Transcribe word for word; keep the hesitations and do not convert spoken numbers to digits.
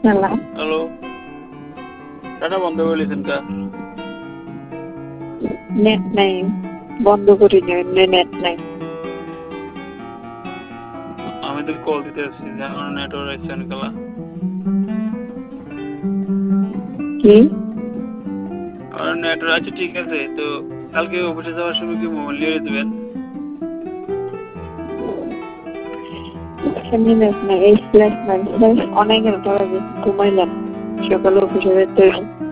Hello hello, data বন্ধ করে দিয়েছেন কা? নেট নাই, বন্ধ করি না, এমনি নেট নাই। আমি তো কল দিতে আসছি যে আমার নেটওয়ার্ক আসছে অনেকলা। কি আমার নেটওয়ার্ক আছে ঠিক আছে, তো কালকে অফিসে যাওয়ার সময় কি মোবাইল নিয়ে দেবেন? এখানে নেট নাই, এই ফ্ল্যাশ নাই, ফ্ল্যাশ অনেক পরে ঘুমাইলাম, সকালে অফিসে যেতে হবে।